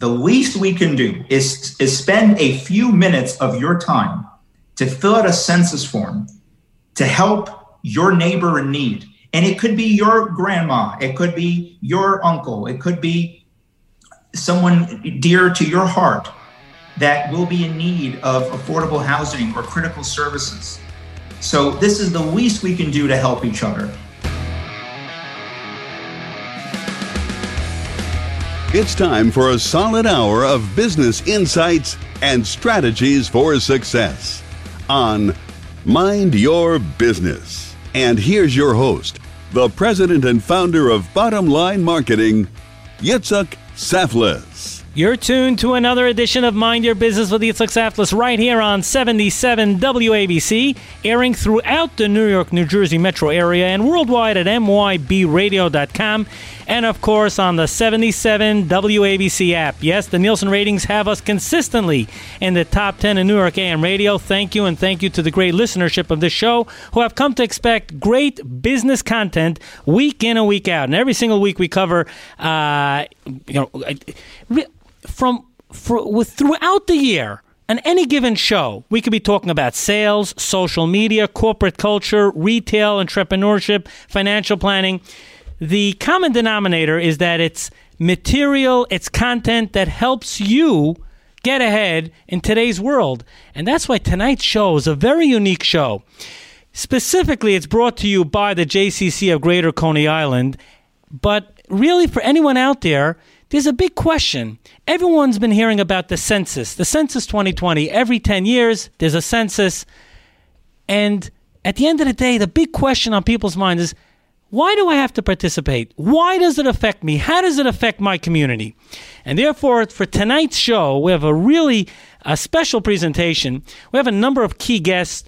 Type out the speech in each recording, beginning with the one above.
the least we can do is spend a few minutes of your time to fill out a census form to help your neighbor in need. And it could be your grandma, it could be your uncle, it could be someone dear to your heart that will be in need of affordable housing or critical services. So this is the least we can do to help each other. It's time for a solid hour of business insights and strategies for success on Mind Your Business. And here's your host, the president and founder of Bottom Line Marketing, Yitzhak Saflis. You're tuned to another edition of Mind Your Business with Yitzhak Saflis right here on 77 WABC, airing throughout the New York, New Jersey metro area and worldwide at mybradio.com, and of course on the 77 WABC app. Yes, the Nielsen ratings have us consistently in the top 10 in New York AM radio. Thank you, and thank you to the great listenership of this show who have come to expect great business content week in and week out. And every single week we cover, throughout the year, on any given show, we could be talking about sales, social media, corporate culture, retail, entrepreneurship, financial planning. The common denominator is that it's material, it's content that helps you get ahead in today's world. And that's why tonight's show is a very unique show. Specifically, it's brought to you by the JCC of Greater Coney Island. But really, for anyone out there, there's a big question. Everyone's been hearing about the census 2020. Every 10 years, there's a census. And at the end of the day, the big question on people's minds is, why do I have to participate? Why does it affect me? How does it affect my community? And therefore, for tonight's show, we have a special presentation. We have a number of key guests.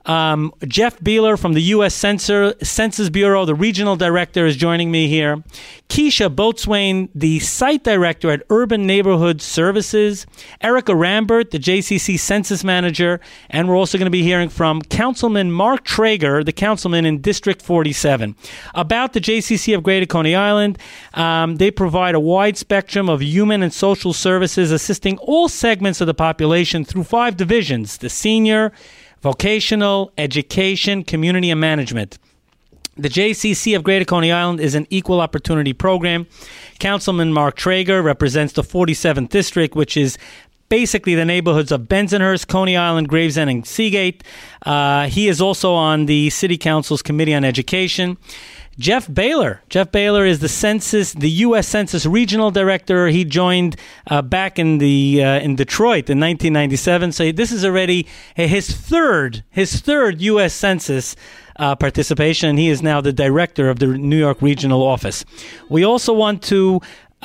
Jeff Beeler from the U.S. Census Bureau, the regional director, is joining me here. Keisha Boatswain, the site director at Urban Neighborhood Services. Erica Rambert, the JCC census manager. And we're also going to be hearing from Councilman Mark Traeger, the councilman in District 47. About the JCC of Greater Coney Island, they provide a wide spectrum of human and social services, assisting all segments of the population through 5 divisions: the senior, vocational, education, community, and management. The JCC of Greater Coney Island is an equal opportunity program. Councilman Mark Traeger represents the 47th District, which is basically the neighborhoods of Bensonhurst, Coney Island, Gravesend, and Seagate. He is also on the City Council's Committee on Education. Jeff Baylor is the U.S. Census Regional Director. He joined back in Detroit in 1997. So this is already his third U.S. Census participation. He is now the director of the New York Regional Office. We also want to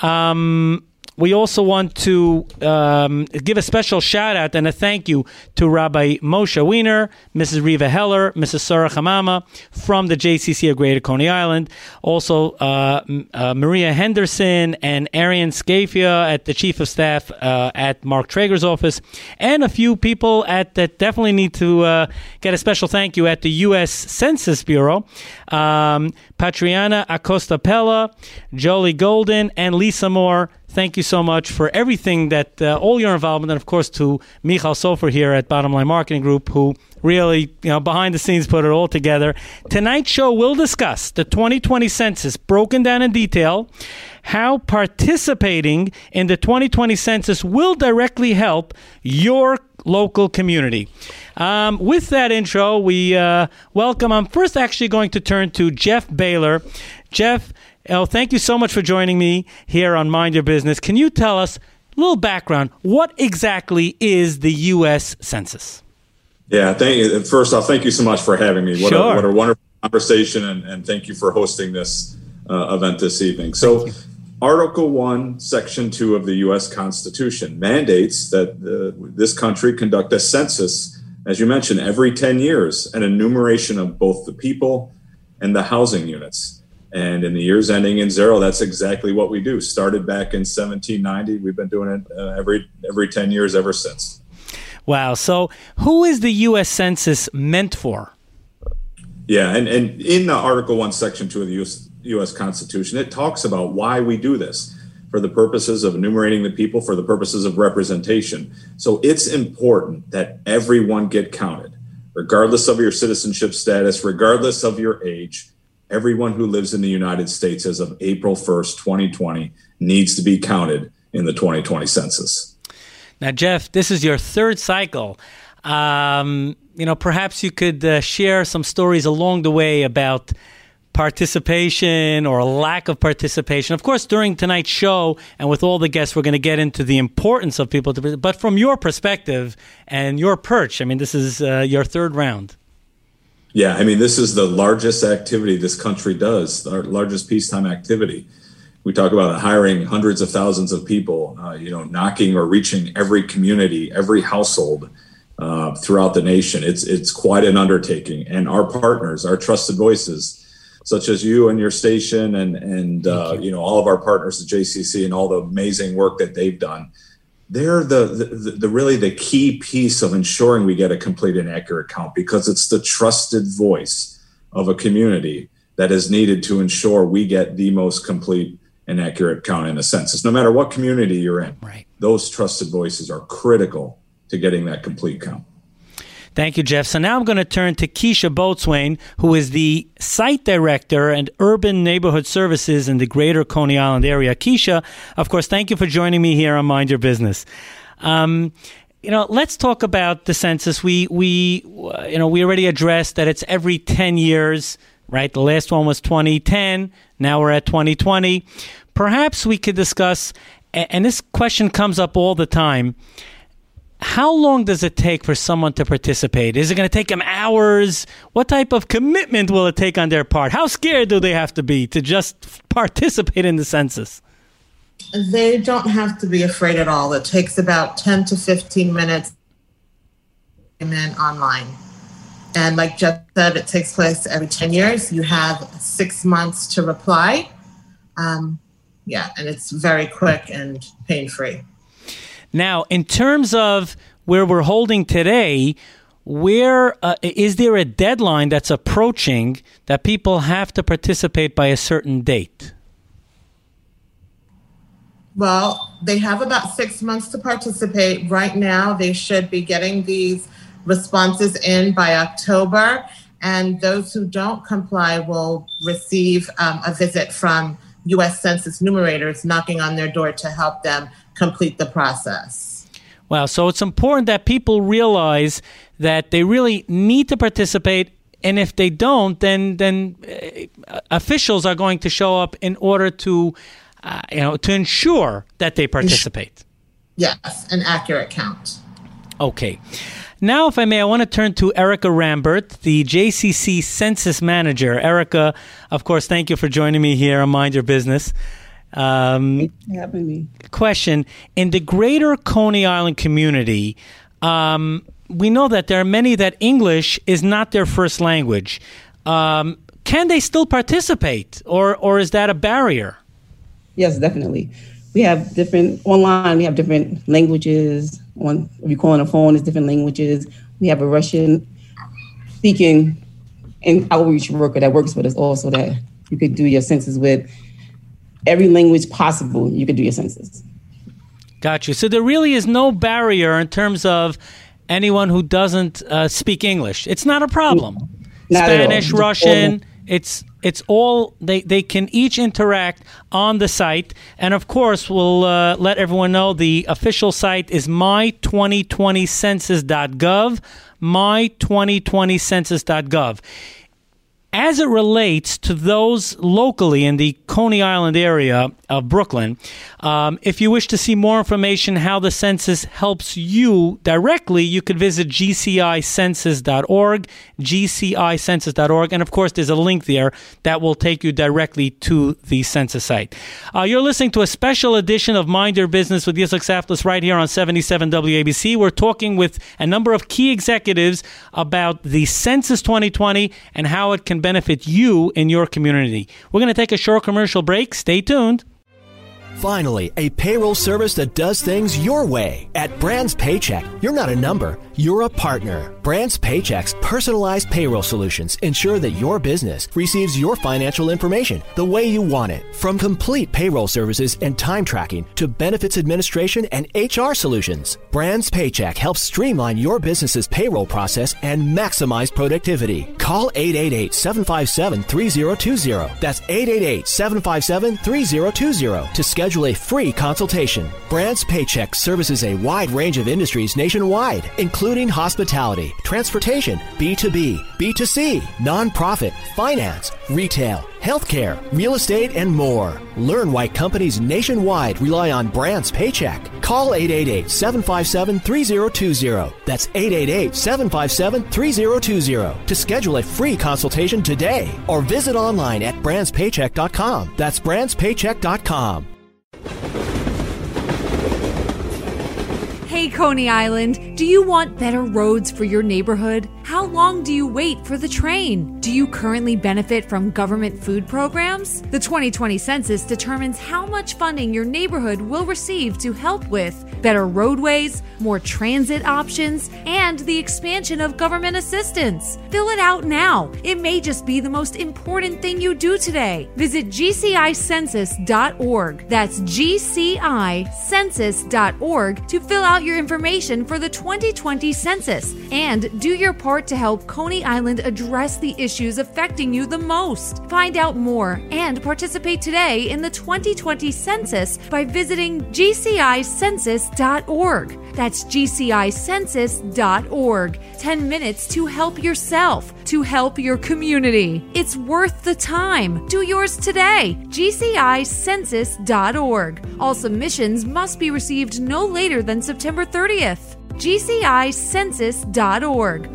give a special shout out and a thank you to Rabbi Moshe Wiener, Mrs. Riva Heller, Mrs. Sarah Hamama from the JCC of Greater Coney Island. Also, Maria Henderson and Arian Scafia at the Chief of Staff at Mark Traeger's office, and a few people that definitely need to get a special thank you at the U.S. Census Bureau. Patriana Acosta Pella, Jolie Golden, and Lisa Moore. Thank you so much for everything that all your involvement, and of course to Michal Sofer here at Bottom Line Marketing Group, who really, behind the scenes put it all together. Tonight's show will discuss the 2020 census broken down in detail, how participating in the 2020 census will directly help your local community. With that intro, we welcome. I'm first actually going to turn to Jeff Baylor. Jeff, thank you so much for joining me here on Mind Your Business. Can you tell us a little background? What exactly is the U.S. Census? Yeah, first off, thank you so much for having me. What a wonderful conversation, and thank you for hosting this event this evening. So, Article 1, Section 2 of the U.S. Constitution mandates that this country conduct a census, as you mentioned, every 10 years, an enumeration of both the people and the housing units. And in the years ending in 0, that's exactly what we do. Started back in 1790. We've been doing it every 10 years ever since. Wow. So who is the U.S. Census meant for? Yeah, and in the Article 1, Section 2 of the U.S. Constitution, it talks about why we do this. for the purposes of enumerating the people, for the purposes of representation. So it's important that everyone get counted, regardless of your citizenship status, regardless of your age. Everyone who lives in the United States as of April 1st, 2020 needs to be counted in the 2020 census. Now, Jeff, this is your third cycle. Perhaps you could share some stories along the way about participation or lack of participation. Of course, during tonight's show and with all the guests, we're going to get into the importance of people. But from your perspective and your perch, this is your third round. Yeah, this is the largest activity this country does, our largest peacetime activity. We talk about hiring hundreds of thousands of people, knocking or reaching every community, every household throughout the nation. It's quite an undertaking. And our partners, our trusted voices, such as you and your station and all of our partners at JCC and all the amazing work that they've done, they're the really the key piece of ensuring we get a complete and accurate count, because it's the trusted voice of a community that is needed to ensure we get the most complete and accurate count in a census. No matter what community you're in, right, those trusted voices are critical to getting that complete count. Thank you, Jeff. So now I'm going to turn to Keisha Boatswain, who is the Site Director and Urban Neighborhood Services in the Greater Coney Island area. Keisha, of course, thank you for joining me here on Mind Your Business. Let's talk about the census. We already addressed that it's every 10 years, right? The last one was 2010. Now we're at 2020. Perhaps we could discuss, and this question comes up all the time, how long does it take for someone to participate? Is it going to take them hours? What type of commitment will it take on their part? How scared do they have to be to just participate in the census? They don't have to be afraid at all. It takes about 10 to 15 minutes online. And like Jeff said, it takes place every 10 years. You have 6 months to reply. And it's very quick and pain-free. Now, in terms of where we're holding today, where is there a deadline that's approaching that people have to participate by a certain date? Well, they have about 6 months to participate. Right now, they should be getting these responses in by October, and those who don't comply will receive a visit from U.S. Census numerators knocking on their door to help them complete the process. Wow. So it's important that people realize that they really need to participate. And if they don't, then officials are going to show up in order to ensure that they participate. Yes, an accurate count. Okay. Now, if I may, I want to turn to Erica Rambert, the JCC Census Manager. Erica, of course, thank you for joining me here on Mind Your Business. Thanks for having me. Question. In the greater Coney Island community, we know that there are many that English is not their first language. Can they still participate, or is that a barrier? Yes, definitely. We have different languages. If you call on a phone, it's different languages. We have a Russian-speaking and outreach worker that works with us also, that you could do your census with. Every language possible, you could do your census. Got you. So there really is no barrier in terms of anyone who doesn't speak English. It's not a problem. Not Spanish, Russian, it's all, they can each interact on the site. And of course, we'll let everyone know the official site is my2020census.gov, my2020census.gov. As it relates to those locally in the Coney Island area of Brooklyn, if you wish to see more information how the census helps you directly, you could visit gcicensus.org, gcicensus.org. And, of course, there's a link there that will take you directly to the census site. You're listening to a special edition of Mind Your Business with Yitzhak Saflis right here on 77 WABC. We're talking with a number of key executives about the Census 2020 and how it can benefit you in your community. We're going to take a short commercial break. Stay tuned. Finally, a payroll service that does things your way. At Brands Paycheck, you're not a number, you're a partner. Brands Paycheck's personalized payroll solutions ensure that your business receives your financial information the way you want it. From complete payroll services and time tracking to benefits administration and HR solutions, Brands Paycheck helps streamline your business's payroll process and maximize productivity. Call 888-757-3020. That's 888-757-3020 to schedule a free consultation. Brands Paycheck services a wide range of industries nationwide, including hospitality, transportation, B2B, B2C, nonprofit, finance, retail, healthcare, real estate, and more. Learn why companies nationwide rely on Brands Paycheck. Call 888-757-3020. That's 888-757-3020 to schedule a free consultation today or visit online at brandspaycheck.com. That's brandspaycheck.com. Hey, Coney Island, do you want better roads for your neighborhood? How long do you wait for the train? Do you currently benefit from government food programs? The 2020 census determines how much funding your neighborhood will receive to help with better roadways, more transit options, and the expansion of government assistance. Fill it out now. It may just be the most important thing you do today. Visit gcicensus.org. That's gcicensus.org to fill out your information for the 2020 census and do your part to help Coney Island address the issues affecting you the most. Find out more and participate today in the 2020 census by visiting gcicensus.org. That's gcicensus.org. 10 minutes to help yourself, to help your community. It's worth the time. Do yours today. gcicensus.org. All submissions must be received no later than September 30th. gcicensus.org.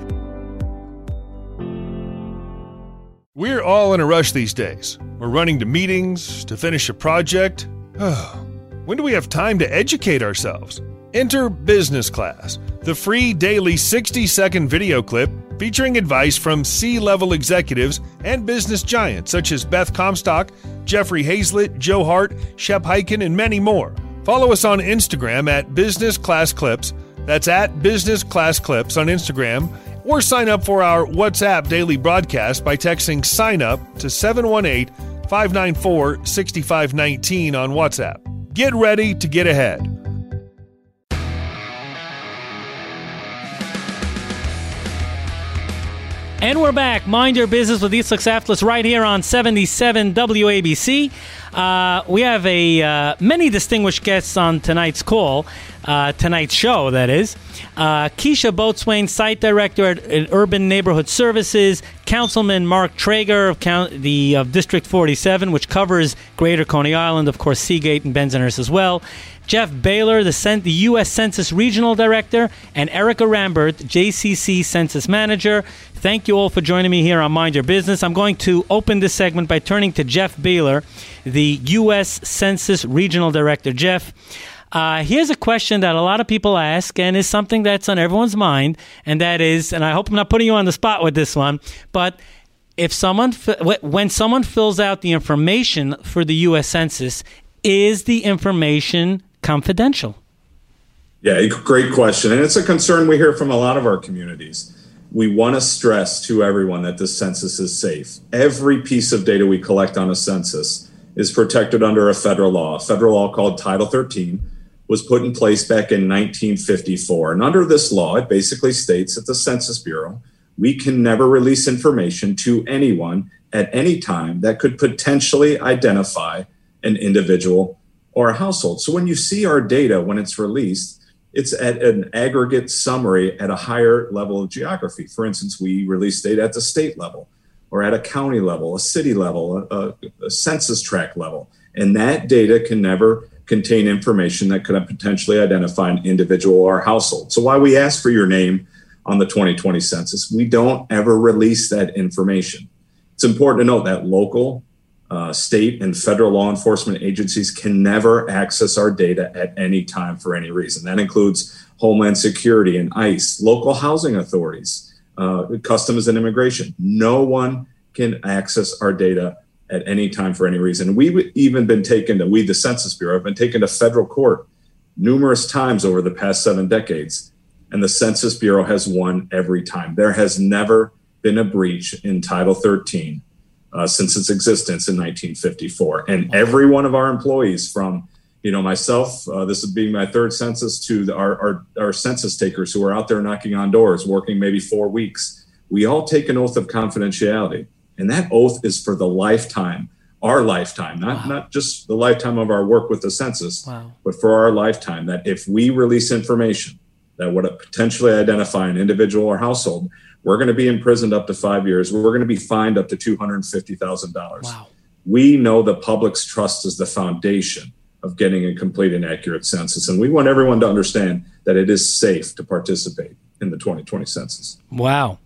We're all in a rush these days. We're running to meetings, to finish a project. When do we have time to educate ourselves? Enter Business Class, the free daily 60-second video clip featuring advice from C-level executives and business giants such as Beth Comstock, Jeffrey Hazlett, Joe Hart, Shep Hyken, and many more. Follow us on Instagram at Business Class Clips. That's at Business Class Clips on Instagram. Or sign up for our WhatsApp daily broadcast by texting SIGN UP to 718-594-6519 on WhatsApp. Get ready to get ahead. And we're back. Mind Your Business with Yitzhak Saftlis right here on 77 WABC. We have many distinguished guests on tonight's call, tonight's show, that is. Keisha Boatswain, Site Director at Urban Neighborhood Services, Councilman Mark Traeger of District 47, which covers Greater Coney Island, of course, Seagate and Bensonhurst as well. Jeff Baylor, the U.S. Census Regional Director, and Erica Rambert, JCC Census Manager. Thank you all for joining me here on Mind Your Business. I'm going to open this segment by turning to Jeff Baylor, the U.S. Census Regional Director. Jeff, here's a question that a lot of people ask and is something that's on everyone's mind, and that is, and I hope I'm not putting you on the spot with this one, but when someone fills out the information for the U.S. Census, is the information confidential? Yeah, great question. And it's a concern we hear from a lot of our communities. We want to stress to everyone that the census is safe. Every piece of data we collect on a census is protected under a federal law called Title 13, was put in place back in 1954. And under this law, it basically states that the Census Bureau, we can never release information to anyone at any time that could potentially identify an individual or a household. So when you see our data, when it's released, it's at an aggregate summary at a higher level of geography. For instance, we release data at the state level or at a county level, a city level, a census tract level. And that data can never contain information that could potentially identify an individual or household. So while we ask for your name on the 2020 census, we don't ever release that information. It's important to note that local, state and federal law enforcement agencies can never access our data at any time for any reason. That includes Homeland Security and ICE, local housing authorities, Customs and Immigration. No one can access our data at any time for any reason. We've even been the Census Bureau, have been taken to federal court numerous times over the past 7 decades and the Census Bureau has won every time. There has never been a breach in Title 13 since its existence in 1954. And every one of our employees, from myself, this is being my third census, to our census takers who are out there knocking on doors, working maybe 4 weeks, we all take an oath of confidentiality. And that oath is for the lifetime, our lifetime, not just the lifetime of our work with the census, but for our lifetime, that if we release information that would potentially identify an individual or household, we're going to be imprisoned up to 5 years. We're going to be fined up to $250,000. Wow. We know the public's trust is the foundation of getting a complete and accurate census. And we want everyone to understand that it is safe to participate in the 2020 census. Wow.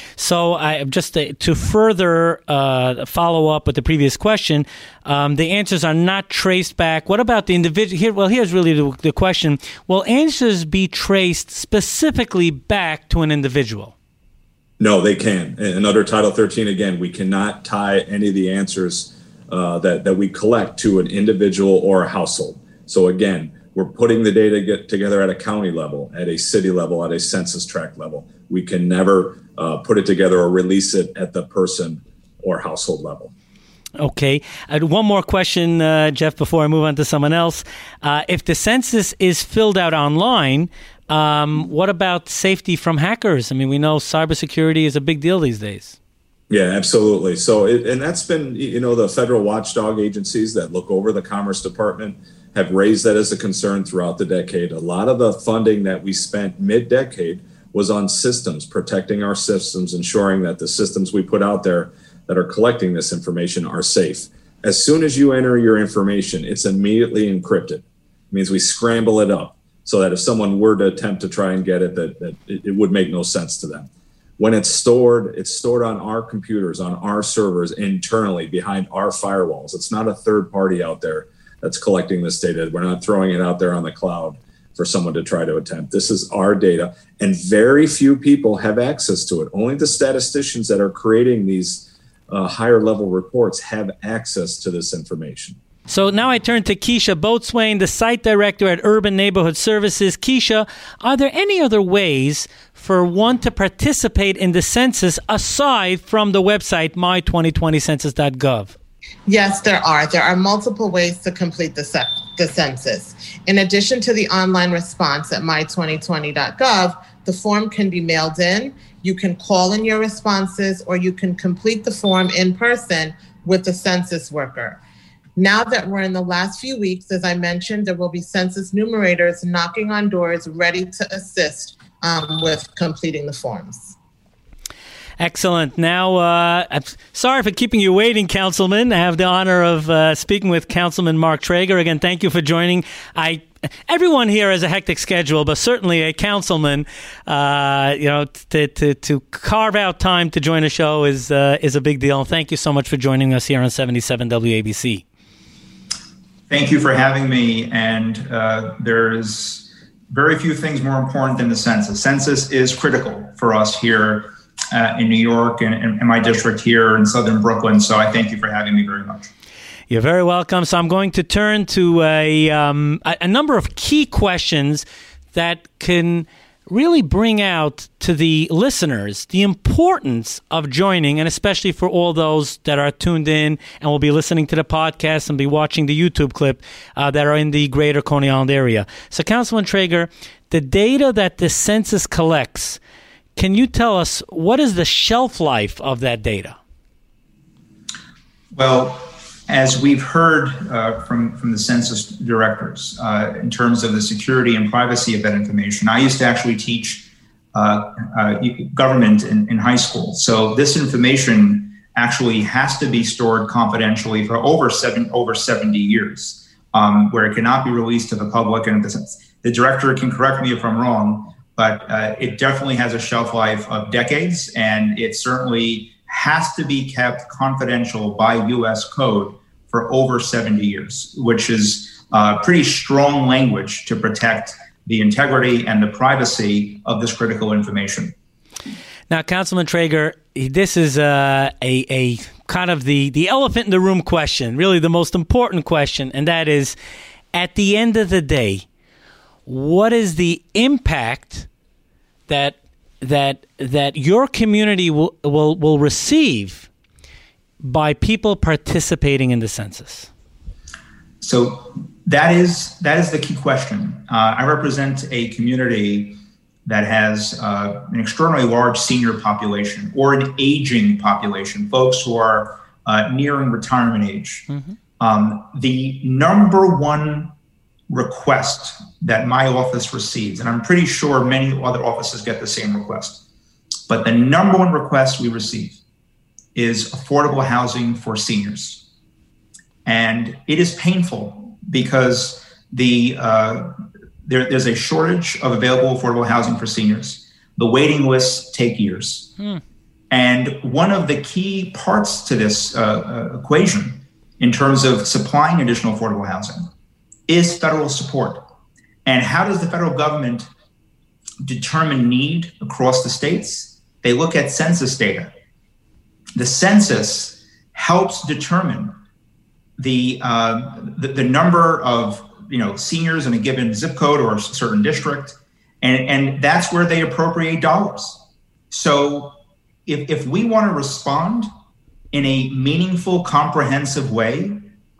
So just to further follow up with the previous question, the answers are not traced back. What about the individual? Here's really the question. Will answers be traced specifically back to an individual? No, they can. And under Title 13, again, we cannot tie any of the answers that we collect to an individual or a household. So again, we're putting the data together at a county level, at a city level, at a census tract level. We can never put it together or release it at the person or household level. Okay. One more question, Jeff, before I move on to someone else. If the census is filled out online, what about safety from hackers? I mean, we know cybersecurity is a big deal these days. Yeah, absolutely. So, and that's been, the federal watchdog agencies that look over the Commerce Department have raised that as a concern throughout the decade. A lot of the funding that we spent mid-decade was on systems, protecting our systems, ensuring that the systems we put out there that are collecting this information are safe. As soon as you enter your information, it's immediately encrypted. It means we scramble it up so that if someone were to attempt to try and get it, that it would make no sense to them. When it's stored on our computers, on our servers, internally behind our firewalls. It's not a third party out there that's collecting this data. We're not throwing it out there on the cloud for someone to try to attempt. This is our data, and very few people have access to it. Only the statisticians that are creating these higher level reports have access to this information. So now I turn to Keisha Boatswain, the site director at Urban Neighborhood Services. Keisha, are there any other ways for one to participate in the census aside from the website my2020census.gov? Yes, there are. There are multiple ways to complete the census. In addition to the online response at my2020.gov, the form can be mailed in. You can call in your responses, or you can complete the form in person with the census worker. Now that we're in the last few weeks, as I mentioned, there will be census numerators knocking on doors ready to assist with completing the forms. Excellent. Now, I'm sorry for keeping you waiting, Councilman. I have the honor of speaking with Councilman Mark Treyger. Again, thank you for joining. Everyone here has a hectic schedule, but certainly a councilman, to carve out time to join a show is a big deal. Thank you so much for joining us here on 77 WABC. Thank you for having me. And there's very few things more important than the census. Census is critical for us here in New York and my district here in Southern Brooklyn. So I thank you for having me very much. You're very welcome. So I'm going to turn to a number of key questions that can really bring out to the listeners the importance of joining, and especially for all those that are tuned in and will be listening to the podcast and be watching the YouTube clip that are in the greater Coney Island area. So Councilman Treyger, the data that the census collects, can you tell us what is the shelf life of that data? Well, as we've heard from the census directors in terms of the security and privacy of that information, I used to actually teach government in high school. So this information actually has to be stored confidentially for over 70 years, where it cannot be released to the public. And the director can correct me if I'm wrong, but it definitely has a shelf life of decades, and it certainly has to be kept confidential by U.S. code for over 70 years, which is pretty strong language to protect the integrity and the privacy of this critical information. Now, Councilman Treyger, this is a kind of the elephant in the room question, really the most important question, and that is, at the end of the day, what is the impact that your community will receive by people participating in the census? So that is the key question. I represent a community that has an extraordinarily large senior population or an aging population, folks who are nearing retirement age. Mm-hmm. The number one request that my office receives, and I'm pretty sure many other offices get the same request, but the number one request we receive is affordable housing for seniors. And it is painful because there's a shortage of available affordable housing for seniors. The waiting lists take years. And one of the key parts to this equation in terms of supplying additional affordable housing is federal support. And how does the federal government determine need across the states? They look at census data. The census helps determine the number of seniors in a given zip code or a certain district, and that's where they appropriate dollars. So if we want to respond in a meaningful, comprehensive way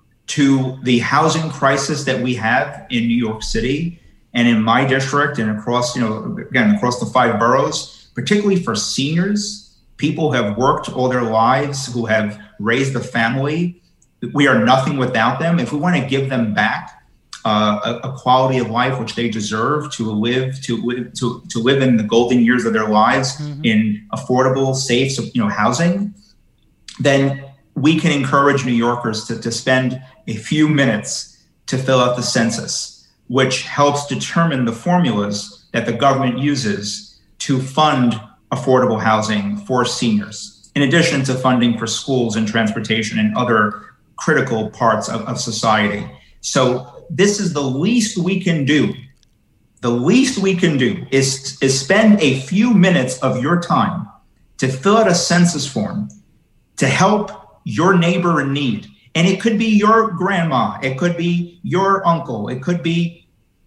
to the housing crisis that we have in New York City and in my district and across, across the 5 boroughs, particularly for seniors, people who have worked all their lives, who have raised a family, we are nothing without them. If we want to give them back a quality of life which they deserve to live in the golden years of their lives, mm-hmm. in affordable, safe, housing, then we can encourage New Yorkers to spend a few minutes to fill out the census, which helps determine the formulas that the government uses to fund affordable housing for seniors, in addition to funding for schools and transportation and other critical parts of society. So this is the least we can do. The least we can do is spend a few minutes of your time to fill out a census form to help your neighbor in need. And it could be your grandma, it could be your uncle, it could be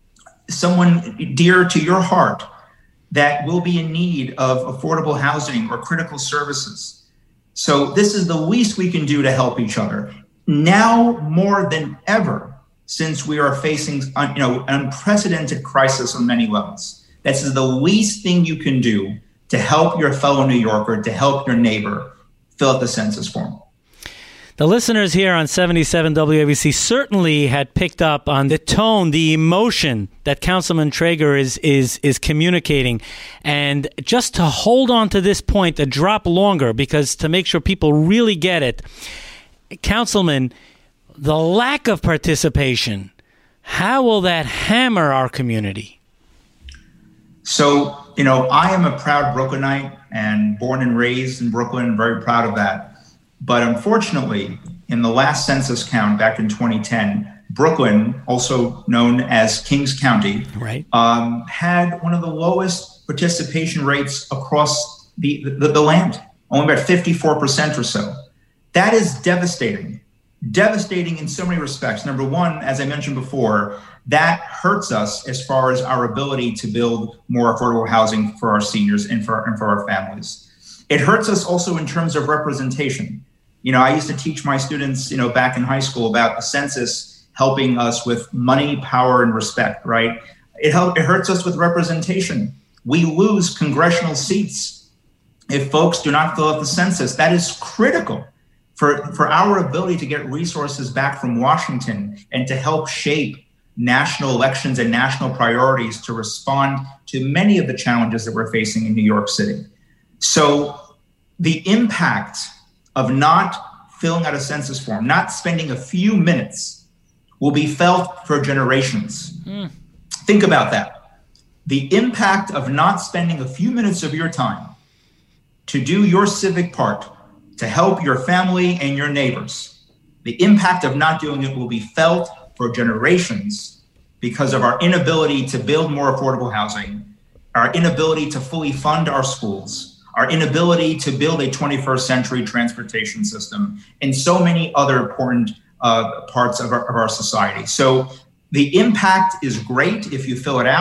someone dear to your heart that will be in need of affordable housing or critical services. So this is the least we can do to help each other. Now more than ever, since we are facing an unprecedented crisis on many levels, this is the least thing you can do to help your fellow New Yorker, to help your neighbor fill out the census form. The listeners here on 77 WABC certainly had picked up on the tone, the emotion that Councilman Treyger is communicating. And just to hold on to this point a drop longer, because to make sure people really get it, Councilman, the lack of participation, how will that hammer our community? So, I am a proud Brooklynite and born and raised in Brooklyn, very proud of that. But unfortunately, in the last census count back in 2010, Brooklyn, also known as Kings County, right, had one of the lowest participation rates across the land, only about 54% or so. That is devastating in so many respects. Number one, as I mentioned before, that hurts us as far as our ability to build more affordable housing for our seniors and for our families. It hurts us also in terms of representation. I used to teach my students, back in high school about the census helping us with money, power, and respect, right? It hurts us with representation. We lose congressional seats if folks do not fill out the census. That is critical for our ability to get resources back from Washington and to help shape national elections and national priorities to respond to many of the challenges that we're facing in New York City. So the impact of not filling out a census form, not spending a few minutes, will be felt for generations. Think about that. The impact of not spending a few minutes of your time to do your civic part, to help your family and your neighbors, the impact of not doing it will be felt for generations because of our inability to build more affordable housing, our inability to fully fund our schools, our inability to build a 21st century transportation system, and so many other important parts of our society. So the impact is great if you fill it out.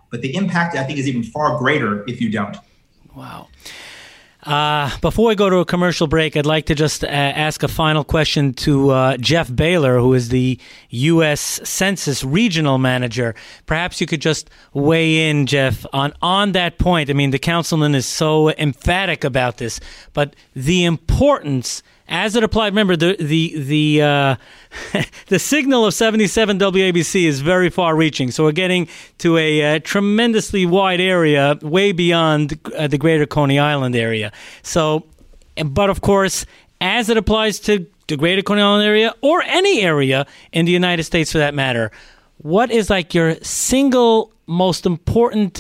but the impact, I think, is even far greater if you don't. Wow. Before we go to a commercial break, I'd like to just ask a final question to Jeff Baylor, who is the U.S. Census Regional Manager. Perhaps you could just weigh in, Jeff, on that point. I mean, the councilman is so emphatic about this, but the importance as it applied. Remember, the signal of 77 WABC is very far-reaching, so we're getting to a tremendously wide area, way beyond the greater Coney Island area. So, but of course, as it applies to the greater Coney Island area, or any area in the United States for that matter, what is like your single most important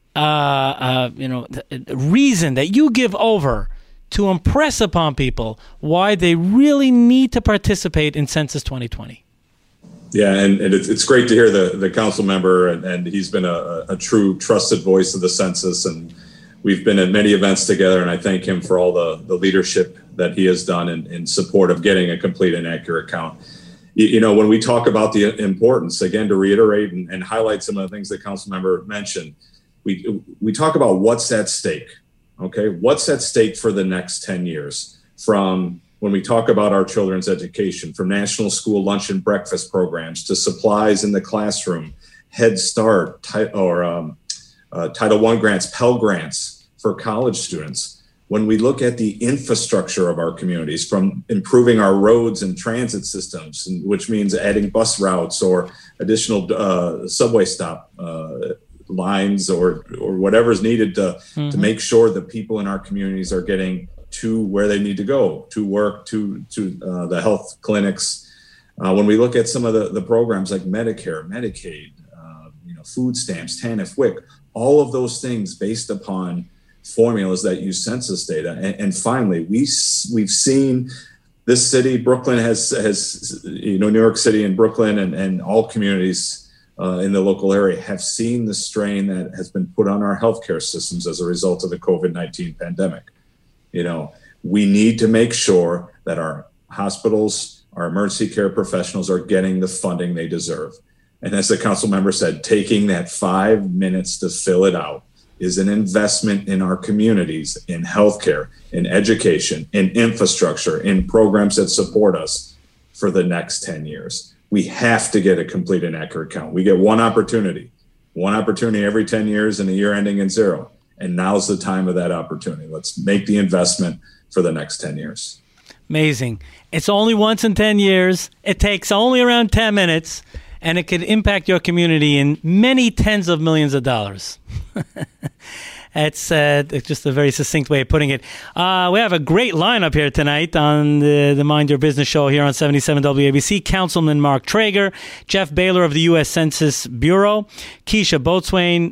reason that you give over to impress upon people why they really need to participate in Census 2020? Yeah, and it's great to hear the council member, and he's been a true trusted voice of the census, and we've been at many events together, and I thank him for all the leadership that he has done in support of getting a complete and accurate count. You know, when we talk about the importance, again, to reiterate and highlight some of the things the council member mentioned, we talk about what's at stake. Okay, what's at stake for the next 10 years? From when we talk about our children's education, from national school lunch and breakfast programs to supplies in the classroom, Head Start, Title I grants, Pell Grants for college students. When we look at the infrastructure of our communities, from improving our roads and transit systems, which means adding bus routes or additional subway stop lines or whatever is needed to make sure that people in our communities are getting to where they need to go, to work, to the health clinics. When we look at some of the programs like Medicare, Medicaid, food stamps, TANF, WIC, all of those things based upon formulas that use census data. And finally, we've seen this city, Brooklyn has New York City and Brooklyn and all communities in the local area have seen the strain that has been put on our healthcare systems as a result of the COVID-19 pandemic. You know, we need to make sure that our hospitals, our emergency care professionals are getting the funding they deserve. And as the council member said, taking that 5 minutes to fill it out is an investment in our communities, in healthcare, in education, in infrastructure, in programs that support us for the next 10 years. We have to get a complete and accurate count. We get one opportunity every 10 years and a year ending in 0. And now's the time of that opportunity. Let's make the investment for the next 10 years. Amazing. It's only once in 10 years. It takes only around 10 minutes, and it could impact your community in many tens of millions of dollars. It's just a very succinct way of putting it. We have a great lineup here tonight on the Mind Your Business show here on 77 WABC. Councilman Mark Traeger, Jeff Baylor of the U.S. Census Bureau, Keisha Boatswain,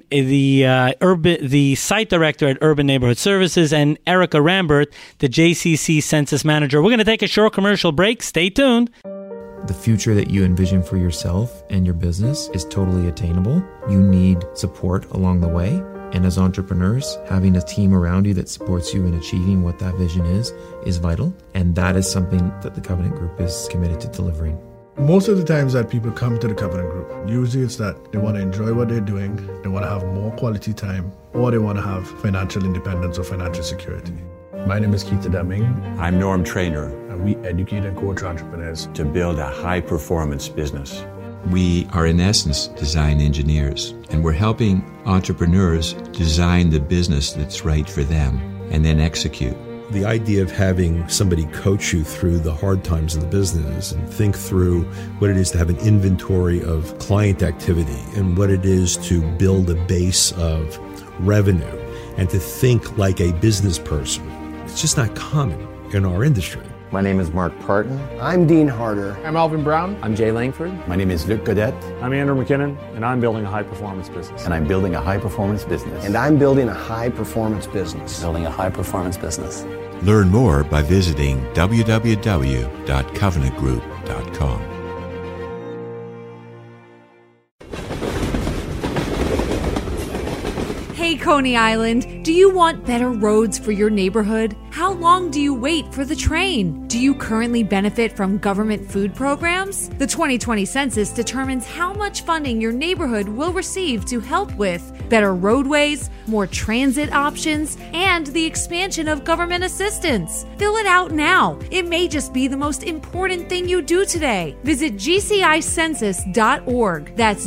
the site director at Urban Neighborhood Services, and Erica Rambert, the JCC Census Manager. We're going to take a short commercial break. Stay tuned. The future that you envision for yourself and your business is totally attainable. You need support along the way. And as entrepreneurs, having a team around you that supports you in achieving what that vision is vital. And that is something that the Covenant Group is committed to delivering. Most of the times that people come to the Covenant Group, usually it's that they want to enjoy what they're doing, they want to have more quality time, or they want to have financial independence or financial security. My name is Keith Deming. I'm Norm Trainer. And we educate and coach entrepreneurs to build a high-performance business. We are, in essence, design engineers, and we're helping entrepreneurs design the business that's right for them and then execute. The idea of having somebody coach you through the hard times of the business and think through what it is to have an inventory of client activity and what it is to build a base of revenue and to think like a business person, it's just not common in our industry. My name is Mark Parton. I'm Dean Harder. I'm Alvin Brown. I'm Jay Langford. My name is Luc Godet. I'm Andrew McKinnon, and I'm building a high-performance business. And I'm building a high-performance business. And I'm building a high-performance business. Building a high-performance business. Learn more by visiting www.covenantgroup.com. Hey, Coney Island, do you want better roads for your neighborhood? How long do you wait for the train? Do you currently benefit from government food programs? The 2020 census determines how much funding your neighborhood will receive to help with better roadways, more transit options, and the expansion of government assistance. Fill it out now. It may just be the most important thing you do today. Visit gcicensus.org. That's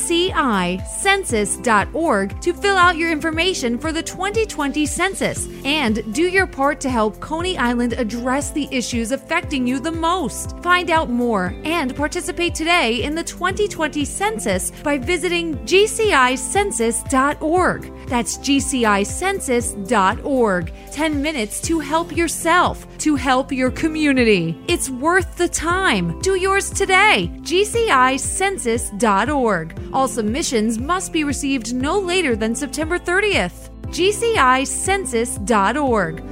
gcicensus.org to fill out your information for the 2020 census and do your part to help Coney Island address the issues affecting you the most. Find out more and participate today in the 2020 census by visiting gcicensus.org. That's gcicensus.org. 10 minutes to help yourself, to help your community. It's worth the time. Do yours today. gcicensus.org. All submissions must be received no later than September 30th. gcicensus.org.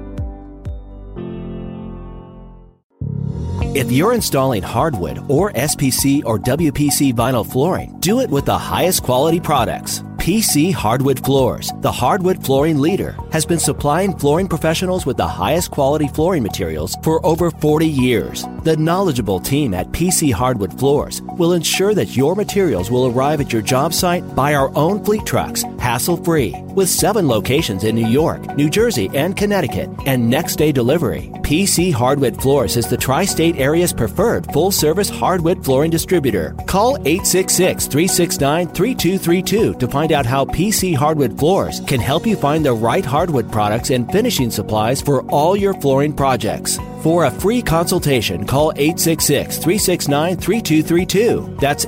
If you're installing hardwood or SPC or WPC vinyl flooring, do it with the highest quality products. PC Hardwood Floors, the hardwood flooring leader, has been supplying flooring professionals with the highest quality flooring materials for over 40 years. The knowledgeable team at PC Hardwood Floors will ensure that your materials will arrive at your job site by our own fleet trucks, hassle-free. With 7 locations in New York, New Jersey, and Connecticut, and next-day delivery, PC Hardwood Floors is the tri-state area's preferred full-service hardwood flooring distributor. Call 866-369-3232 to find out how PC Hardwood Floors can help you find the right hardwood products and finishing supplies for all your flooring projects. For a free consultation, call 866-369-3232. That's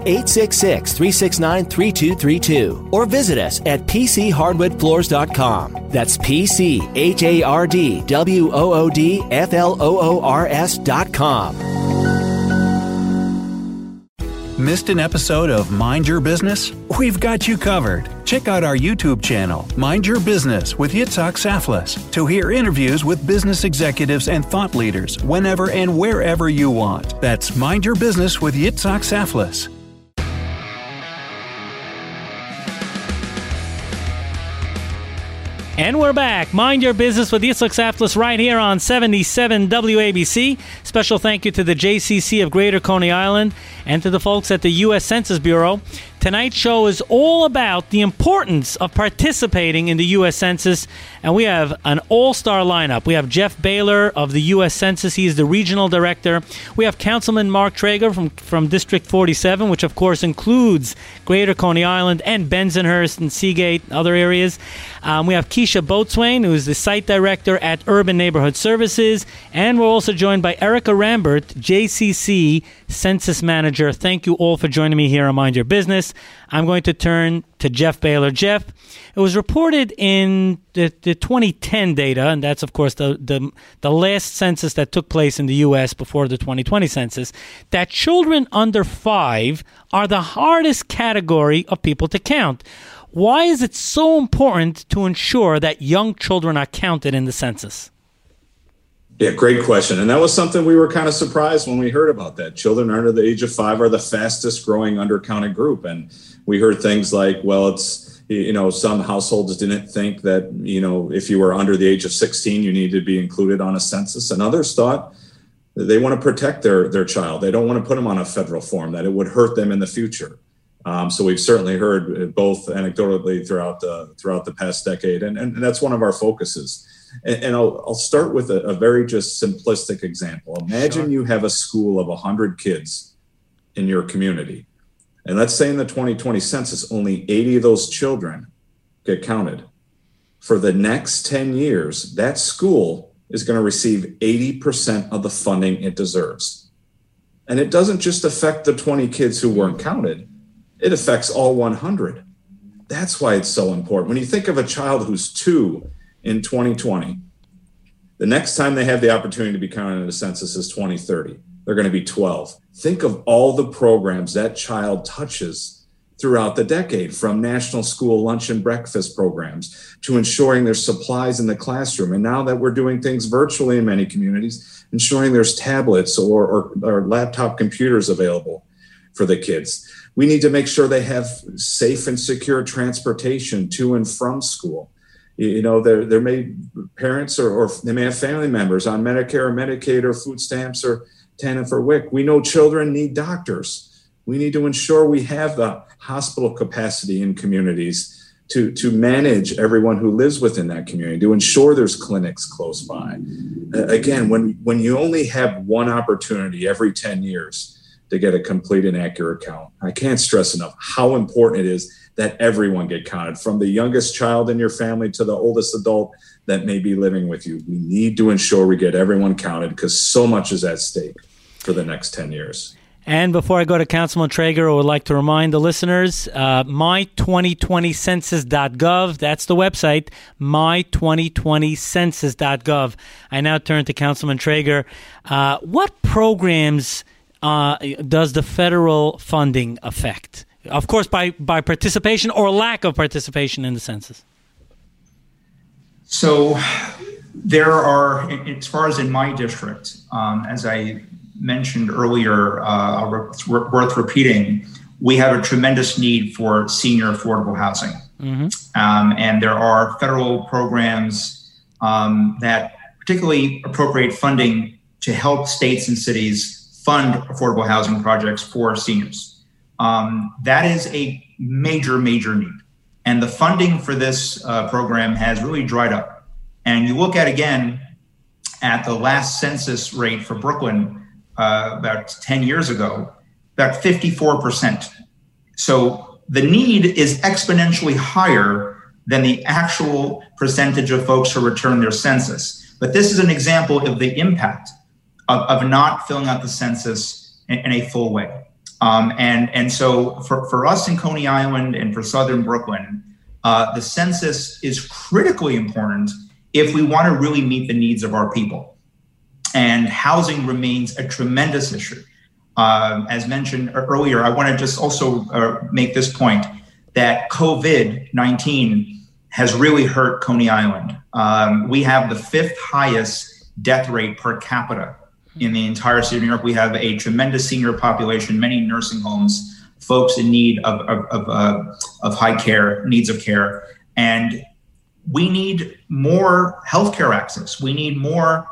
866-369-3232. Or visit us at pchardwoodfloors.com. That's pchardwoodfloors.com. Missed an episode of Mind Your Business? We've got you covered. Check out our YouTube channel, Mind Your Business with Yitzhak Saflis, to hear interviews with business executives and thought leaders whenever and wherever you want. That's Mind Your Business with Yitzhak Saflis. And we're back. Mind Your Business with Yitzhak Saflis right here on 77 WABC. Special thank you to the JCC of Greater Coney Island and to the folks at the U.S. Census Bureau. Tonight's show is all about the importance of participating in the U.S. Census, and we have an all-star lineup. We have Jeff Baylor of the U.S. Census. He is the regional director. We have Councilman Mark Traeger from District 47, which of course includes Greater Coney Island and Bensonhurst and Seagate, other areas. We have Keisha Boatswain, who is the site director at Urban Neighborhood Services, and we're also joined by Erica Rambert, JCC Census Manager. Thank you all for joining me here on Mind Your Business. I'm going to turn to Jeff Baylor. Jeff, it was reported in the 2010 data, and that's, of course, the last census that took place in the U.S. before the 2020 census, that children under 5 are the hardest category of people to count. Why is it so important to ensure that young children are counted in the census? Yeah, great question. And that was something we were kind of surprised when we heard about that. Children under the age of 5 are the fastest growing undercounted group. And we heard things like, well, it's, some households didn't think that, if you were under the age of 16, you needed to be included on a census. And others thought they want to protect their child. They don't want to put them on a federal form, that it would hurt them in the future. So we've certainly heard both anecdotally throughout the past decade. And that's one of our focuses. And I'll start with a very just simplistic example. Imagine you have a school of 100 kids in your community. And let's say in the 2020 census, only 80 of those children get counted. For the next 10 years, that school is going to receive 80% of the funding it deserves. And it doesn't just affect the 20 kids who weren't counted. It affects all 100. That's why it's so important. When you think of a child who's 2 in 2020, the next time they have the opportunity to be counted in the census is 2030. They're going to be 12. Think of all the programs that child touches throughout the decade, from national school lunch and breakfast programs to ensuring there's supplies in the classroom. And now that we're doing things virtually in many communities, ensuring there's tablets or laptop computers available for the kids. We need to make sure they have safe and secure transportation to and from school. There may parents or they may have family members on Medicare or Medicaid or food stamps or TANF or WIC. We know children need doctors. We need to ensure we have the hospital capacity in communities to manage everyone who lives within that community, to ensure there's clinics close by. Again, when you only have one opportunity every 10 years to get a complete and accurate count, I can't stress enough how important it is that everyone get counted, from the youngest child in your family to the oldest adult that may be living with you. We need to ensure we get everyone counted because so much is at stake for the next 10 years. And before I go to Councilman Traeger, I would like to remind the listeners, my2020census.gov, that's the website, my2020census.gov. I now turn to Councilman Traeger. What programs does the federal funding affect? Of course, by participation or lack of participation in the census. So there are, as far as in my district, as I mentioned earlier, worth repeating, we have a tremendous need for senior affordable housing. Mm-hmm. And there are federal programs that particularly appropriate funding to help states and cities fund affordable housing projects for seniors. That is a major, major need. And the funding for this program has really dried up. And you look at the last census rate for Brooklyn, about 10 years ago, about 54%. So the need is exponentially higher than the actual percentage of folks who return their census. But this is an example of the impact of not filling out the census in a full way. And so for us in Coney Island and for Southern Brooklyn, the census is critically important if we want to really meet the needs of our people. And housing remains a tremendous issue. As mentioned earlier, I want to just also make this point that COVID-19 has really hurt Coney Island. We have the 5th highest death rate per capita in the entire city of New York. We have a tremendous senior population, many nursing homes, folks in need of high care, needs of care. And we need more healthcare access. We need more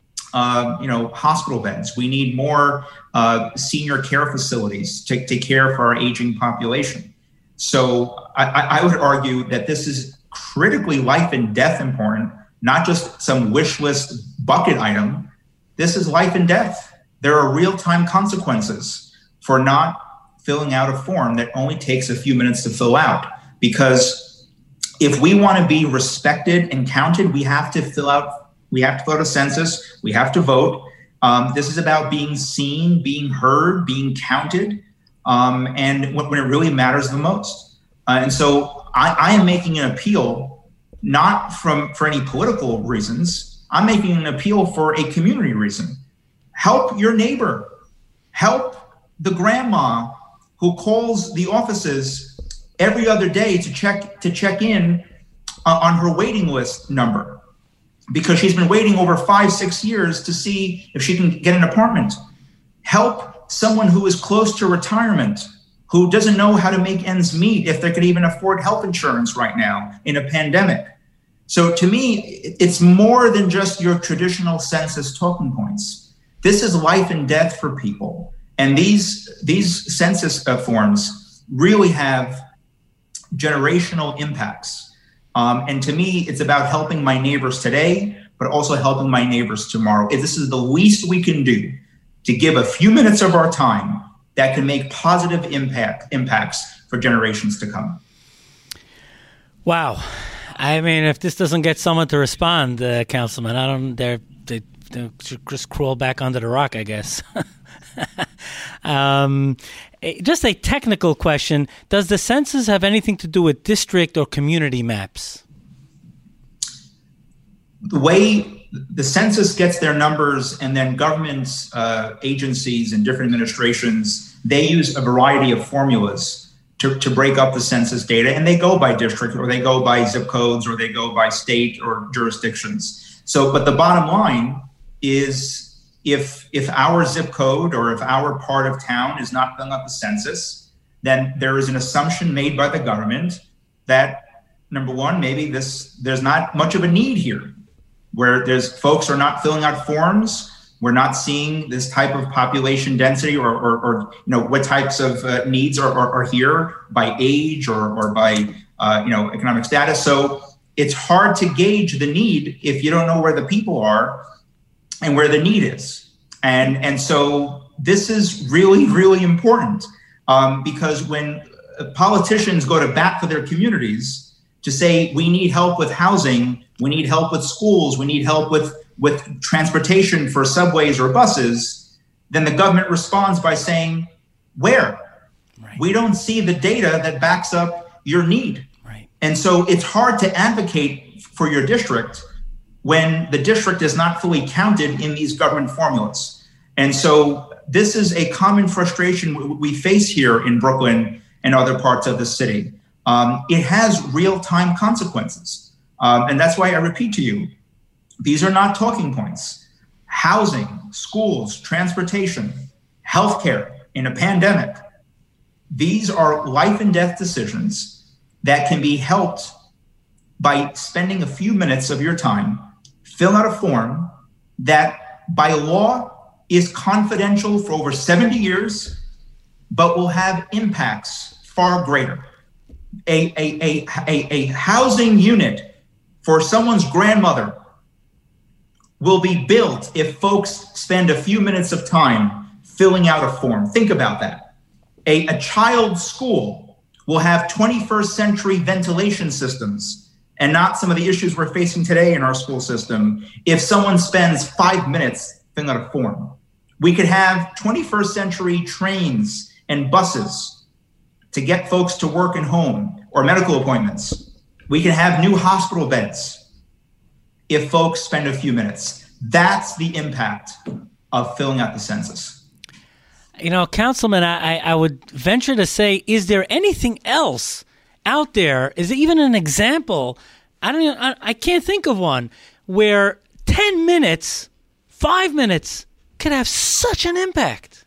hospital beds. We need more senior care facilities to care for our aging population. So I would argue that this is critically life and death important, not just some wish list bucket item. This is life and death. There are real-time consequences for not filling out a form that only takes a few minutes to fill out. Because if we want to be respected and counted, we have to fill out a census. We have to vote. This is about being seen, being heard, being counted, and when it really matters the most. And so I am making an appeal, not for any political reasons. I'm making an appeal for a community reason. Help your neighbor. Help the grandma who calls the offices every other day to check in on her waiting list number, because she's been waiting over 5-6 years to see if she can get an apartment. Help someone who is close to retirement, who doesn't know how to make ends meet, if they could even afford health insurance right now in a pandemic. So to me, it's more than just your traditional census talking points. This is life and death for people. And these census forms really have generational impacts. And to me, it's about helping my neighbors today, but also helping my neighbors tomorrow. This is the least we can do to give a few minutes of our time that can make positive impacts for generations to come. Wow. I mean, if this doesn't get someone to respond, Councilman, they should just crawl back under the rock, I guess. Just a technical question. Does the census have anything to do with district or community maps? The way the census gets their numbers, and then governments, agencies, and different administrations, they use a variety of formulas to break up the census data, and they go by district, or they go by zip codes, or they go by state or jurisdictions. So, but the bottom line is, if our zip code or if our part of town is not filling up the census, then there is an assumption made by the government that number one, maybe there's not much of a need here, where there's folks are not filling out forms. We're not seeing this type of population density or what types of needs are here by age or by economic status. So it's hard to gauge the need if you don't know where the people are and where the need is. And so this is really, really important because when politicians go to bat for their communities to say, we need help with housing, we need help with schools, we need help with transportation for subways or buses, then the government responds by saying, where? Right. We don't see the data that backs up your need. Right. And so it's hard to advocate for your district when the district is not fully counted in these government formulas. And so this is a common frustration we face here in Brooklyn and other parts of the city. It has real-time consequences. And that's why I repeat to you, these are not talking points. Housing, schools, transportation, healthcare in a pandemic. These are life and death decisions that can be helped by spending a few minutes of your time, fill out a form that by law is confidential for over 70 years, but will have impacts far greater. A housing unit for someone's grandmother will be built if folks spend a few minutes of time filling out a form. Think about that. A child's school will have 21st century ventilation systems and not some of the issues we're facing today in our school system if someone spends 5 minutes filling out a form. We could have 21st century trains and buses to get folks to work and home or medical appointments. We can have new hospital beds if folks spend a few minutes. That's the impact of filling out the census. Councilman, I would venture to say, is there anything else out there? Is there even an example? I can't think of one where 10 minutes, 5 minutes could have such an impact.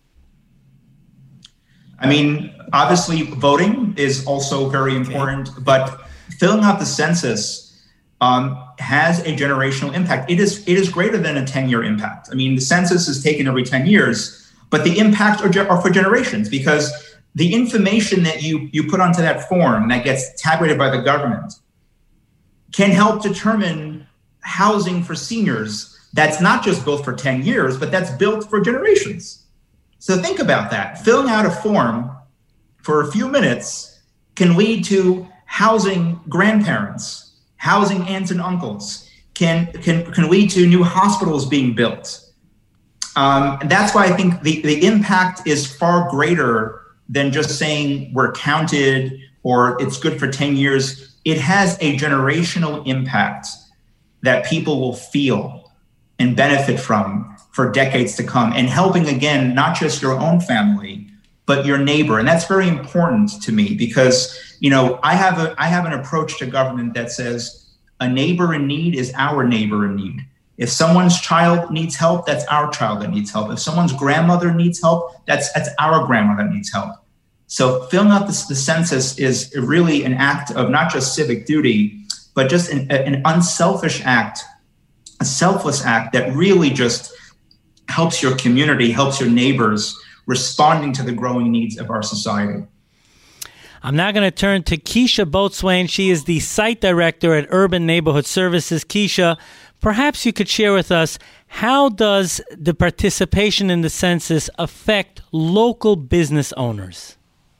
I mean, obviously voting is also very important, but filling out the census has a generational impact. It is greater than a 10-year impact. I mean, the census is taken every 10 years, but the impact are for generations, because the information that you put onto that form that gets tabulated by the government can help determine housing for seniors that's not just built for 10 years, but that's built for generations. So think about that. Filling out a form for a few minutes can lead to housing grandparents, housing aunts and uncles, can lead to new hospitals being built. And that's why I think the impact is far greater than just saying we're counted or it's good for 10 years. It has a generational impact that people will feel and benefit from for decades to come, and helping, again, not just your own family, but your neighbor. And that's very important to me because, I have an approach to government that says a neighbor in need is our neighbor in need. If someone's child needs help, that's our child that needs help. If someone's grandmother needs help, that's our grandmother that needs help. So filling out the census is really an act of not just civic duty, but just an unselfish act, a selfless act that really just helps your community, helps your neighbors, responding to the growing needs of our society. I'm now going to turn to Keisha Boatswain. She is the site director at Urban Neighborhood Services. Keisha, perhaps you could share with us, how does the participation in the census affect local business owners?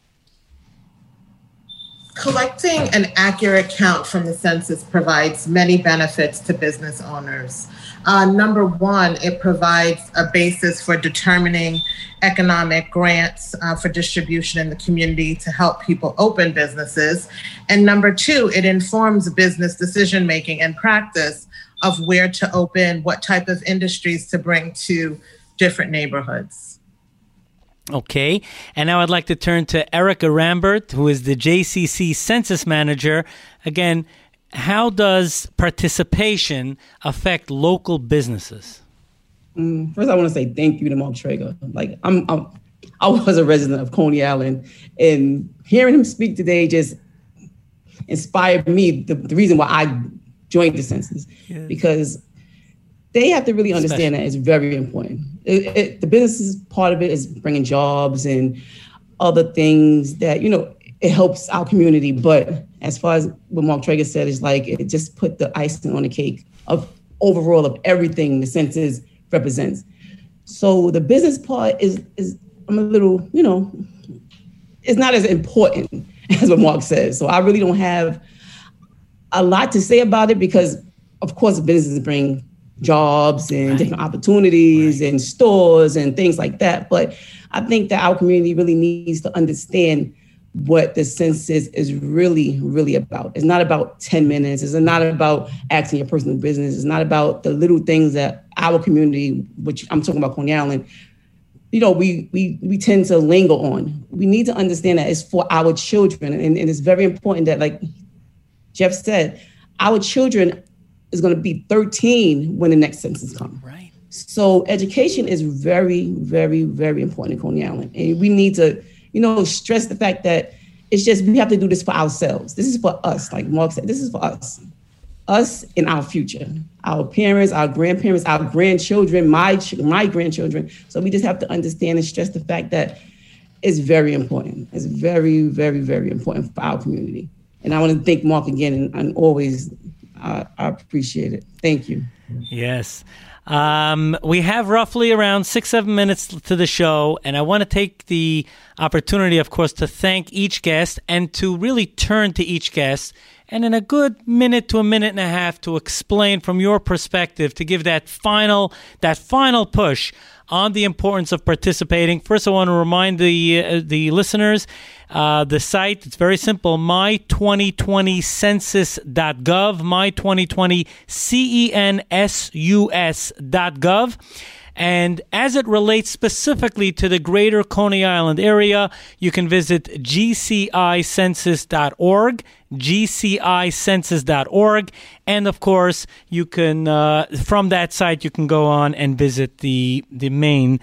Collecting an accurate count from the census provides many benefits to business owners. Number one, it provides a basis for determining economic grants for distribution in the community to help people open businesses. And number two, it informs business decision-making and practice of where to open, what type of industries to bring to different neighborhoods. Okay, and now I'd like to turn to Erica Rambert, who is the JCC Census Manager. Again, how does participation affect local businesses? First, I want to say thank you to Mark Traeger. I was a resident of Coney Island, and hearing him speak today, just inspired me, the reason why I joined the census, because they have to really understand that it's very important. The business part of it is bringing jobs and other things that, it helps our community. But as far as what Mark Traeger said, is like, it just put the icing on the cake of overall of everything the census represents. So the business part is I'm a little, it's not as important as what Mark says. So I really don't have a lot to say about it because, of course, businesses bring jobs and different opportunities and stores and things like that. But I think that our community really needs to understand what the census is really, really about. It's not about 10 minutes. It's not about acting your personal business. It's not about the little things that our community, which I'm talking about Coney Island, we tend to linger on. We need to understand that it's for our children. And it's very important that, like Jeff said, our children is going to be 13 when the next census comes. Right. So education is very, very, very important in Coney Island. And we need to, stress the fact that it's just, we have to do this for ourselves. This is for us. Like Mark said, this is for us in our future, our parents, our grandparents, our grandchildren, my grandchildren. So we just have to understand and stress the fact that it's very important. It's very, very, very important for our community. And I want to thank Mark again, and always, I appreciate it. Thank you. Yes. We have roughly around 6-7 minutes to the show, and I want to take the opportunity, of course, to thank each guest and to really turn to each guest and in a good minute to a minute and a half to explain from your perspective, to give that final push on the importance of participating. First, I want to remind the listeners, the site, it's very simple, my2020census.gov, my2020census.gov. And as it relates specifically to the greater Coney Island area, you can visit gcicensus.org, gcicensus.org. And of course, you can, from that site, you can go on and visit the main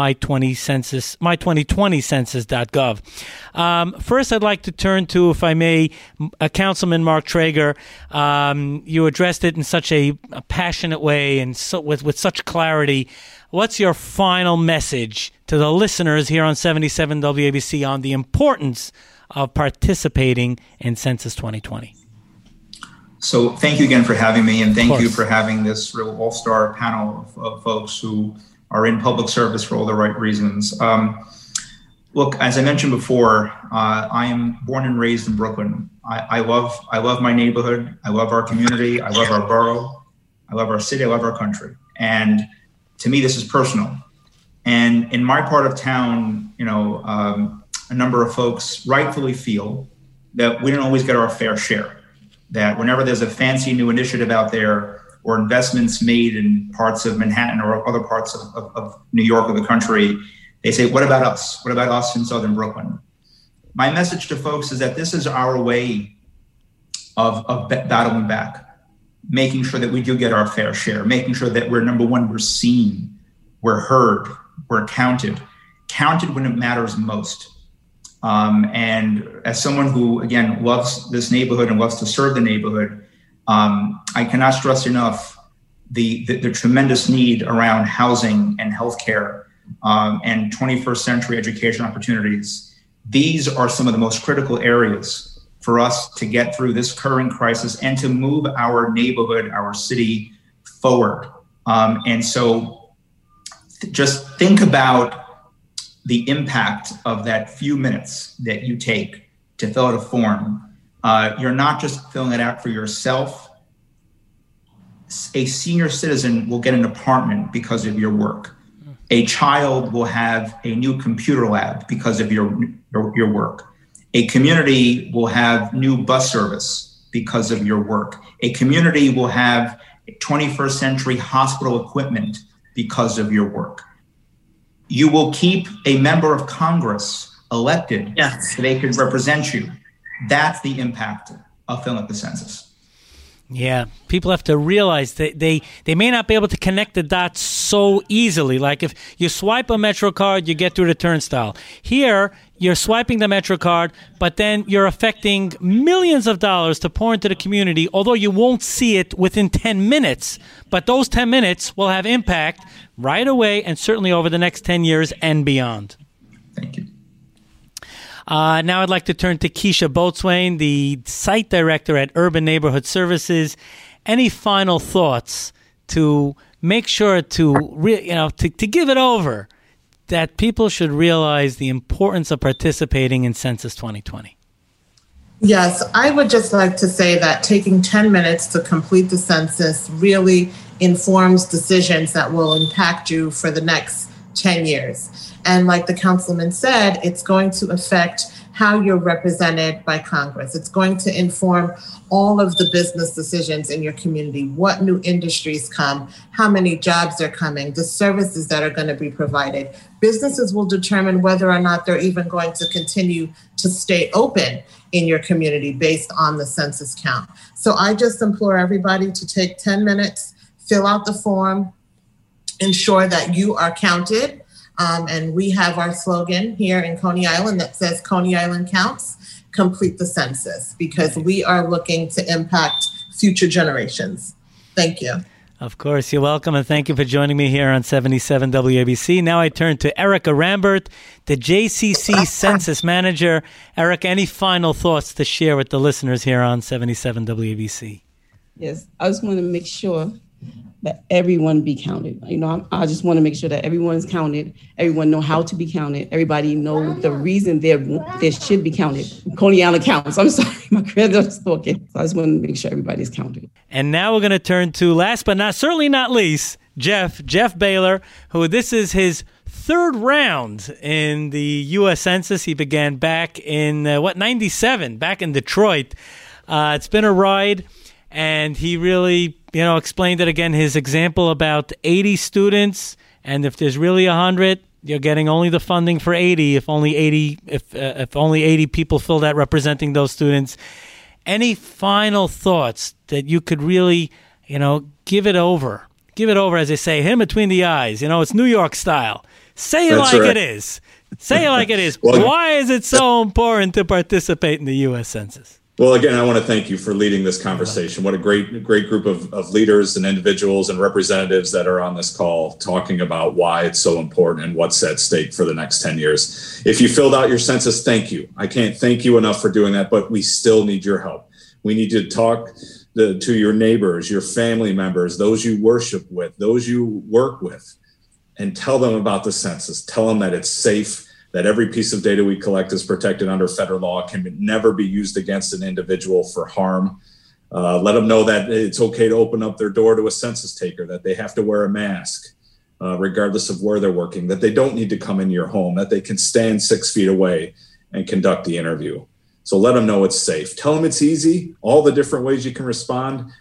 my2020census.gov. First, I'd like to turn to, if I may, Councilman Mark Traeger. You addressed it in such a passionate way and so with such clarity. What's your final message to the listeners here on 77 WABC on the importance of participating in Census 2020? So thank you again for having me, and thank you for having this real all-star panel of folks who are in public service for all the right reasons. Look, as I mentioned before, I am born and raised in Brooklyn. I love my neighborhood. I love our community. I love our borough. I love our city. I love our country. And to me, this is personal. And in my part of town, a number of folks rightfully feel that we don't always get our fair share, that whenever there's a fancy new initiative out there or investments made in parts of Manhattan or other parts of New York or the country, they say, what about us? What about us in Southern Brooklyn? My message to folks is that this is our way of battling back, making sure that we do get our fair share, making sure that we're, number one, we're seen, we're heard, we're counted when it matters most. And as someone who, again, loves this neighborhood and loves to serve the neighborhood, I cannot stress enough the tremendous need around housing and healthcare and 21st century education opportunities. These are some of the most critical areas for us to get through this current crisis and to move our neighborhood, our city forward. And so just think about the impact of that few minutes that you take to fill out a form. You're not just filling it out for yourself. A senior citizen will get an apartment because of your work. A child will have a new computer lab because of your work. A community will have new bus service because of your work. A community will have 21st century hospital equipment because of your work. You will keep a member of Congress elected so they can represent you. That's the impact of filling out the census. Yeah, people have to realize that they may not be able to connect the dots so easily. Like if you swipe a MetroCard, you get through the turnstile. Here, you're swiping the MetroCard, but then you're affecting millions of dollars to pour into the community, although you won't see it within 10 minutes. But those 10 minutes will have impact right away and certainly over the next 10 years and beyond. Thank you. Now I'd like to turn to Keisha Boatswain, the site director at Urban Neighborhood Services. Any final thoughts to make sure to give it over that people should realize the importance of participating in Census 2020? Yes, I would just like to say that taking 10 minutes to complete the census really informs decisions that will impact you for the next 10 years. And like the councilman said, it's going to affect how you're represented by Congress. It's going to inform all of the business decisions in your community, what new industries come, how many jobs are coming, the services that are going to be provided. Businesses will determine whether or not they're even going to continue to stay open in your community based on the census count. So I just implore everybody to take 10 minutes, fill out the form, ensure that you are counted. And we have our slogan here in Coney Island that says Coney Island counts, complete the census, because we are looking to impact future generations. Thank you. Of course, you're welcome, and thank you for joining me here on 77 WABC. Now I turn to Erica Rambert, the JCC Census Manager. Erica, any final thoughts to share with the listeners here on 77 WABC? Yes, I just want to make sure that everyone be counted. I just want to make sure that everyone is counted. Everyone know how to be counted. Everybody know the reason they should be counted. Coney Island counts. I'm sorry, my granddaughter's talking. So I just want to make sure everybody's counted. And now we're going to turn to, last but certainly not least, Jeff Baylor, who this is his third round in the U.S. Census. He began back in, 97, back in Detroit. It's been a ride. And he really, explained it again, his example about 80 students. And if there's really 100, you're getting only the funding for 80. If only 80 people filled out representing those students. Any final thoughts that you could really, give it over? Give it over, as they say, hit him between the eyes. It's New York style. Say it like it is. Say it like it is. Well, why is it so important to participate in the U.S. Census? Well, again, I want to thank you for leading this conversation. What a great group of leaders and individuals and representatives that are on this call talking about why it's so important and what's at stake for the next 10 years. If you filled out your census, thank you. I can't thank you enough for doing that, but we still need your help. We need to talk to your neighbors, your family members, those you worship with, those you work with, and tell them about the census. Tell them that it's safe, that every piece of data we collect is protected under federal law, can never be used against an individual for harm. Let them know that it's okay to open up their door to a census taker, that they have to wear a mask, regardless of where they're working, that they don't need to come into your home, that they can stand 6 feet away and conduct the interview. So let them know it's safe. Tell them it's easy, all the different ways you can respond.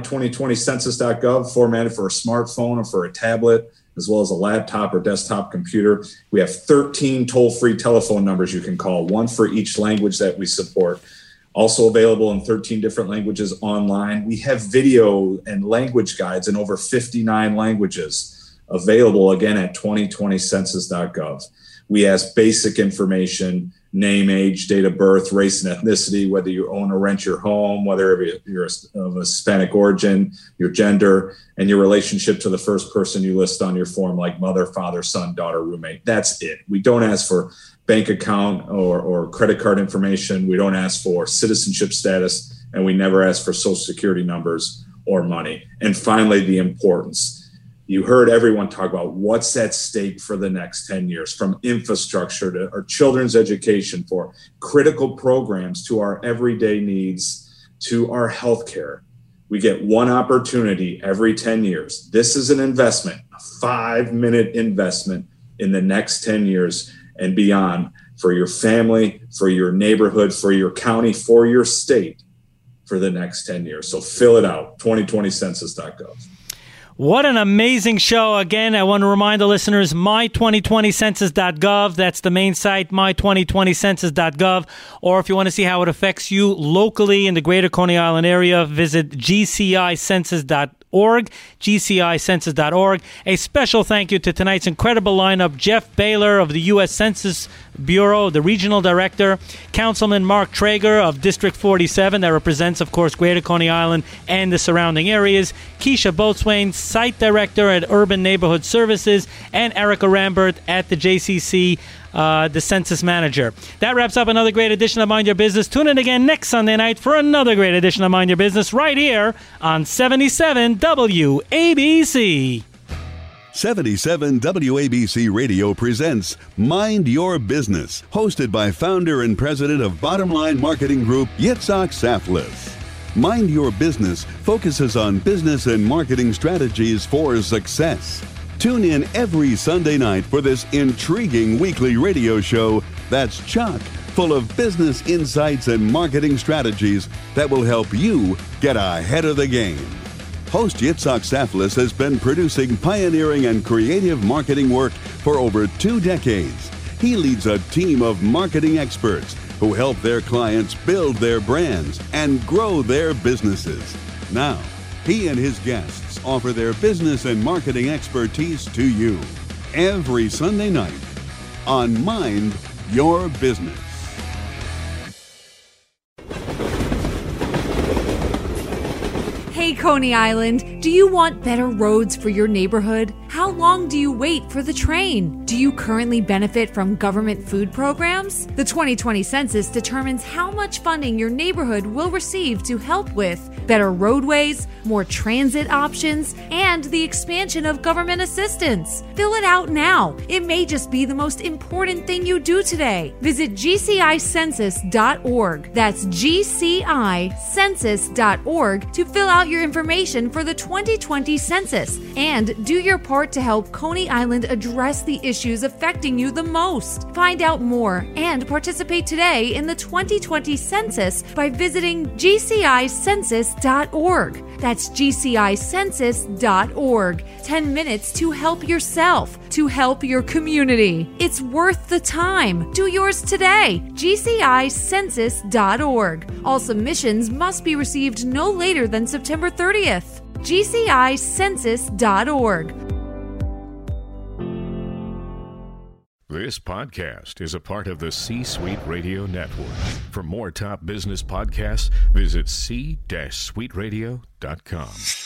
My2020census.gov, formatted for a smartphone or for a tablet, as well as a laptop or desktop computer. We have 13 toll-free telephone numbers you can call, one for each language that we support. Also available in 13 different languages online. We have video and language guides in over 59 languages available, again, at 2020census.gov. We ask basic information, name, age, date of birth, race, and ethnicity, whether you own or rent your home, whether you're of Hispanic origin, your gender, and your relationship to the first person you list on your form, like mother, father, son, daughter, roommate. That's it. We don't ask for bank account or credit card information. We don't ask for citizenship status, and we never ask for social security numbers or money. And finally, the importance. You heard everyone talk about what's at stake for the next 10 years, from infrastructure to our children's education, for critical programs to our everyday needs, to our healthcare. We get one opportunity every 10 years. This is an investment, a 5-minute investment in the next 10 years and beyond, for your family, for your neighborhood, for your county, for your state, for the next 10 years. So fill it out, 2020census.gov. What an amazing show. Again, I want to remind the listeners, my2020census.gov. That's the main site, my2020census.gov. Or if you want to see how it affects you locally in the greater Coney Island area, visit gcicensus.org, gcicensus.org. A special thank you to tonight's incredible lineup, Jeff Baylor of the U.S. Census Bureau, the Regional Director, Councilman Mark Traeger of District 47, that represents, of course, greater Coney Island and the surrounding areas, Keisha Boatswain, Site Director at Urban Neighborhood Services, and Erica Rambert at the JCC, the Census Manager. That wraps up another great edition of Mind Your Business. Tune in again next Sunday night for another great edition of Mind Your Business right here on 77 WABC. 77 WABC Radio presents Mind Your Business, hosted by founder and president of Bottom Line Marketing Group, Yitzhak Saflis. Mind Your Business focuses on business and marketing strategies for success. Tune in every Sunday night for this intriguing weekly radio show that's chock full of business insights and marketing strategies that will help you get ahead of the game. Host Yitzhak Saflis has been producing pioneering and creative marketing work for over 2 decades. He leads a team of marketing experts who help their clients build their brands and grow their businesses. Now, he and his guests offer their business and marketing expertise to you every Sunday night on Mind Your Business. Hey, Coney Island, do you want better roads for your neighborhood? How long do you wait for the train? Do you currently benefit from government food programs? The 2020 census determines how much funding your neighborhood will receive to help with better roadways, more transit options, and the expansion of government assistance. Fill it out now. It may just be the most important thing you do today. Visit gcicensus.org. That's gcicensus.org to fill out your information for the 2020 census and do your part to help Coney Island address the issues affecting you the most. Find out more and participate today in the 2020 census by visiting gcicensus.org. That's gcicensus.org. 10 minutes to help yourself, to help your community. It's worth the time. Do yours today. gcicensus.org. All submissions must be received no later than September 30th. gcicensus.org. This podcast is a part of the C-Suite Radio Network. For more top business podcasts, visit c-suiteradio.com.